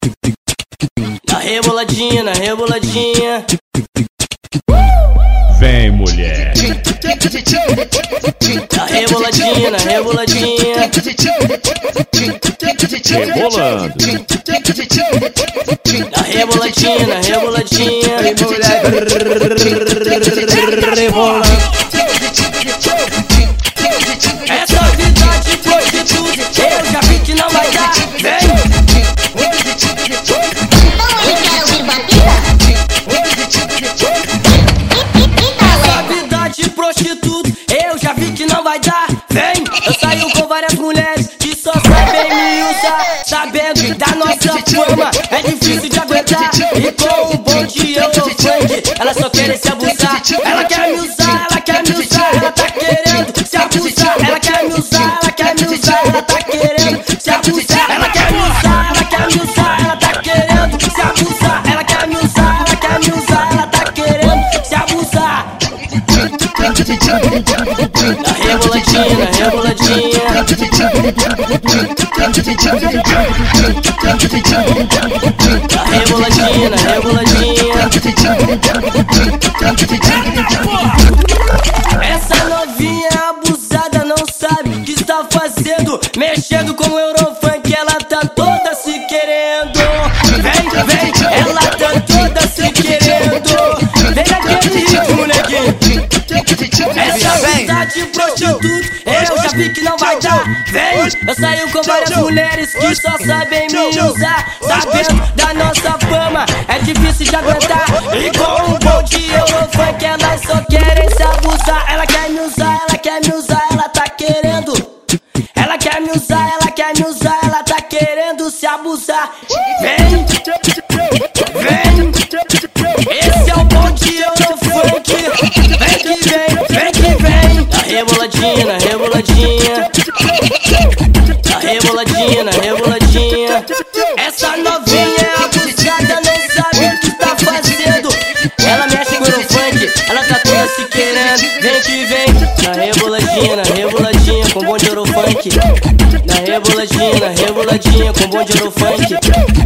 Na reboladinha, na reboladinha. Vem, mulher. Na reboladinha, na reboladinha. Rebolando. Na reboladinha, na reboladinha. Rebolando. Essa vida de prostituta eu já vi que não vai dar. Vem! Essa vida de prostituta eu já vi que não vai dar. Vem! Eu saio com várias mulheres que só sabem me usar. Sabendo da nossa fama é difícil de aguentar. E com um bom de Eurofunk ela só quer se abusar. Ela quer me usar, ela quer me usar. Ela tá querendo se abusar. Ela quer me usar, ela quer me usar. Ela tá querendo se abusar. Ela quer me usar, ela quer me usar. Ela tá querendo se abusar. Ela quer me usar, ela quer me usar. Ela tá querendo se abusar. Na reboladinha, na reboladinha. Na reboladinha, na reboladinha. Essa novinha abusada não sabe o que está fazendo. Mexendo com o Eurofunk, ela tá toda se querendo. Vem, vem, ela tá toda se querendo. Vem naquele ritmo, neguinho. Essa vida de prostituta eu já vi que não vai dar. Vem, eu saio com várias mulheres que só sabem me usar. Sabendo da nossa fama é difícil de aguentar. E com um bom de Eurofunk elas só querem se abusar. Ela quer me usar, ela quer me usar. Ela tá querendo. Ela quer me usar, ela quer me usar. Ela tá querendo se abusar. Vem, vem. Esse é o bom de Eurofunk. Vem que vem, vem que vem. Na reboladinha, na reboladinha. Na reboladinha, na reboladinha. Essa novinha é abusada, não sabe o que tá fazendo. Ela mexe com o Eurofunk, ela tá toda se querendo. Vem que vem. Na reboladinha, com bom de Eurofunk. Na reboladinha, com bom de Eurofunk.